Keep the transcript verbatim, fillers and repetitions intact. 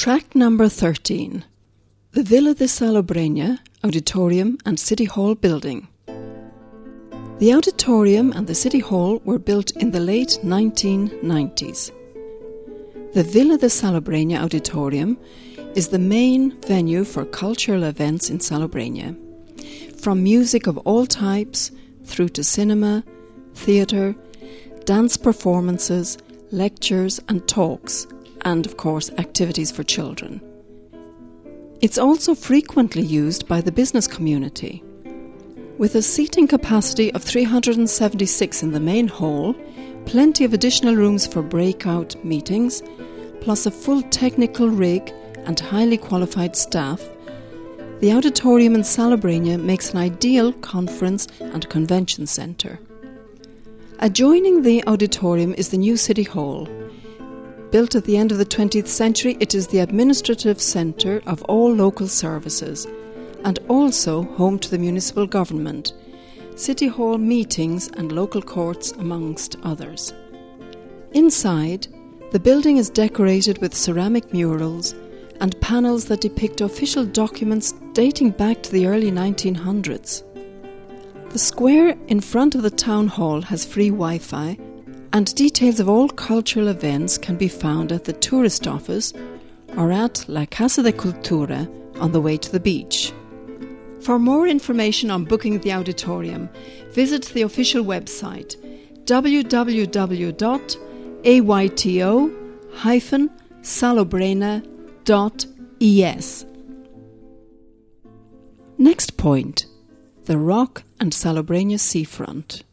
Track number thirteen. The Villa de Salobreña Auditorium and City Hall building. The auditorium and the City Hall were built in the late nineteen nineties. The Villa de Salobreña Auditorium is the main venue for cultural events in Salobreña, from music of all types through to cinema, theatre, dance performances, lectures and talks, and of course activities for children. It's also frequently used by the business community. With a seating capacity of three hundred seventy-six in the main hall, plenty of additional rooms for breakout meetings, plus a full technical rig and highly qualified staff, the auditorium in Salobreña makes an ideal conference and convention centre. Adjoining the auditorium is the new City Hall. Built at the end of the twentieth century, it is the administrative centre of all local services and also home to the municipal government, City Hall meetings and local courts amongst others. Inside, the building is decorated with ceramic murals and panels that depict official documents dating back to the early nineteen hundreds. The square in front of the town hall has free Wi-Fi, and details of all cultural events can be found at the tourist office or at La Casa de Cultura on the way to the beach. For more information on booking the auditorium, visit the official website w w w dot a y t o dash salobreña dot e s. Next point, the Rock and Salobreña seafront.